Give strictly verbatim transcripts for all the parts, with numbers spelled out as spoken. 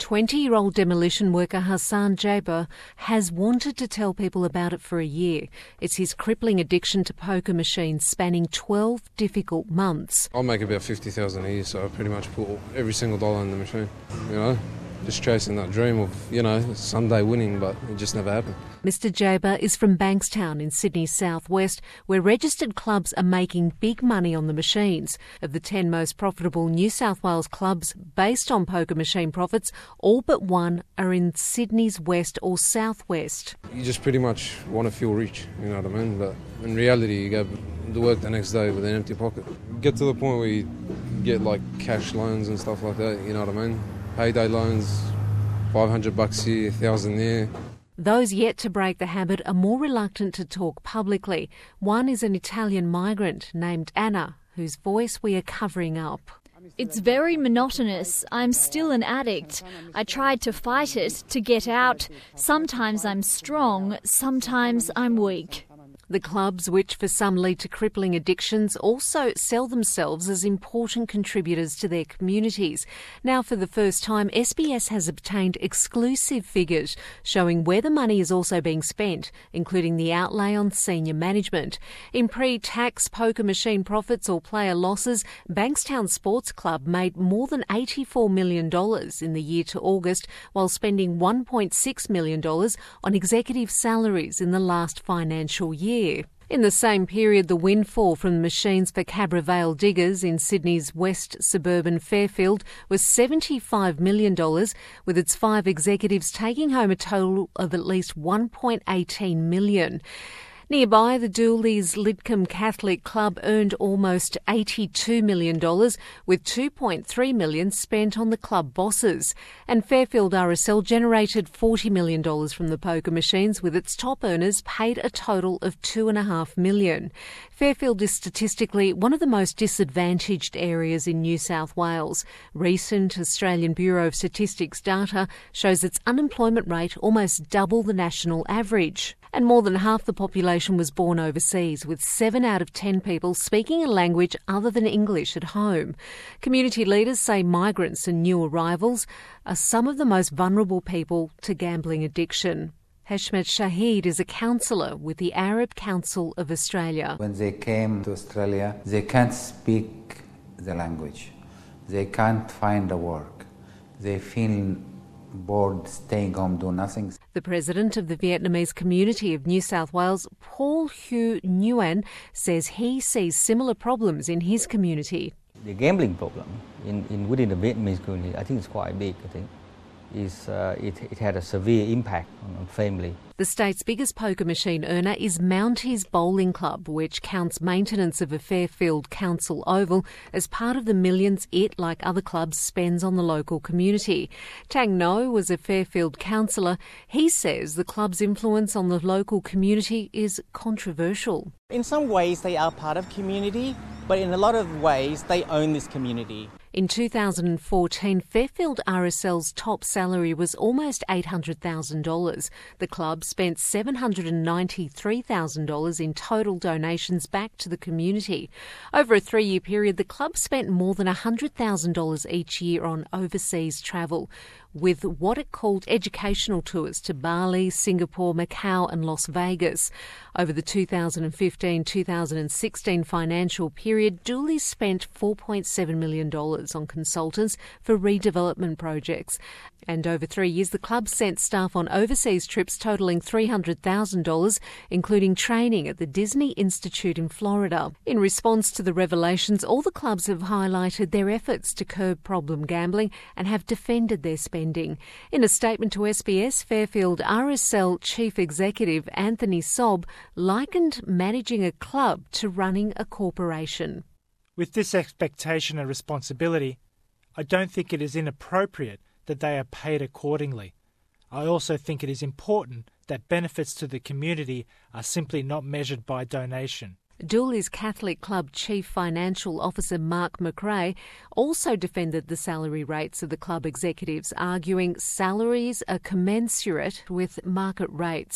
twenty-year-old demolition worker Hassan Jaiber has wanted to tell people about it for a year. It's his crippling addiction to poker machines spanning twelve difficult months. I make about fifty thousand dollars a year, so I pretty much put every single dollar in the machine, you know. Just chasing that dream of, you know, someday winning, but it just never happened. Mister Jaiber is from Bankstown in Sydney's southwest, where registered clubs are making big money on the machines. Of the ten most profitable New South Wales clubs based on poker machine profits, all but one are in Sydney's west or southwest. You just pretty much want to feel rich, you know what I mean? But in reality, you go to work the next day with an empty pocket. Get to the point where you get like cash loans and stuff like that, you know what I mean? Payday loans, five hundred bucks here, one thousand there. Those yet to break the habit are more reluctant to talk publicly. One is an Italian migrant named Anna, whose voice we are covering up. It's very monotonous. I'm still an addict. I tried to fight it, to get out. Sometimes I'm strong, sometimes I'm weak. The clubs, which for some lead to crippling addictions, also sell themselves as important contributors to their communities. Now, for the first time, S B S has obtained exclusive figures showing where the money is also being spent, including the outlay on senior management. In pre-tax poker machine profits or player losses, Bankstown Sports Club made more than eighty-four million dollars in the year to August, while spending one point six million dollars on executive salaries in the last financial year. In the same period, the windfall from the machines for Cabra Vale diggers in Sydney's west suburban Fairfield was seventy-five million dollars, with its five executives taking home a total of at least one point one eight million dollars. Nearby, the Dooleys Lidcombe Catholic Club earned almost eighty-two million dollars, with two point three million dollars spent on the club bosses. And Fairfield R S L generated forty million dollars from the poker machines, with its top earners paid a total of two point five million dollars. Fairfield is statistically one of the most disadvantaged areas in New South Wales. Recent Australian Bureau of Statistics data shows its unemployment rate almost double the national average. And more than half the population was born overseas, with seven out of ten people speaking a language other than English at home. Community leaders say migrants and new arrivals are some of the most vulnerable people to gambling addiction. Heshmet Shahid is a counsellor with the Arab Council of Australia. When they came to Australia, they can't speak the language. They can't find a work. They feel bored, staying home, do nothing. The president of the Vietnamese community of New South Wales, Paul Hugh Nguyen, says he sees similar problems in his community. The gambling problem in, in within the Vietnamese community, I think it's quite big, I think. Is, uh, it, it had a severe impact on, on family. The state's biggest poker machine earner is Mounties Bowling Club, which counts maintenance of a Fairfield Council Oval as part of the millions it, like other clubs, spends on the local community. Tang No was a Fairfield councillor. He says the club's influence on the local community is controversial. In some ways they are part of community, but in a lot of ways they own this community. In two thousand fourteen, Fairfield R S L's top salary was almost eight hundred thousand dollars. The club spent seven hundred ninety-three thousand dollars in total donations back to the community. Over a three-year period, the club spent more than one hundred thousand dollars each year on overseas travel, with what it called educational tours to Bali, Singapore, Macau and Las Vegas. Over the two thousand fifteen to two thousand sixteen financial period, Dooley spent four point seven million dollars on consultants for redevelopment projects. And over three years, the club sent staff on overseas trips totalling three hundred thousand dollars, including training at the Disney Institute in Florida. In response to the revelations, all the clubs have highlighted their efforts to curb problem gambling and have defended their spending. In a statement to S B S, Fairfield R S L Chief Executive Anthony Sob likened managing a club to running a corporation. With this expectation and responsibility, I don't think it is inappropriate that they are paid accordingly. I also think it is important that benefits to the community are simply not measured by donation. Dooley's Catholic Club Chief Financial Officer Mark McRae also defended the salary rates of the club executives, arguing salaries are commensurate with market rates.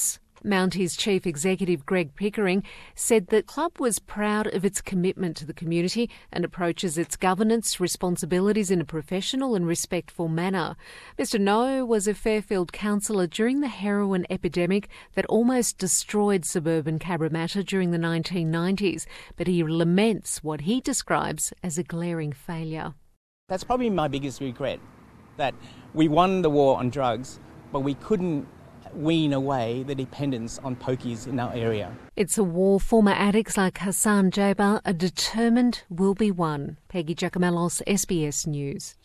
Mounties Chief Executive Greg Pickering said the club was proud of its commitment to the community and approaches its governance responsibilities in a professional and respectful manner. Mister No was a Fairfield councillor during the heroin epidemic that almost destroyed suburban Cabramatta during the nineteen nineties, but he laments what he describes as a glaring failure. That's probably my biggest regret, that we won the war on drugs, but we couldn't wean away the dependence on pokies in our area. It's a war former addicts like Hassan Jabbar are determined will be won. Peggy Giacomellos, S B S News.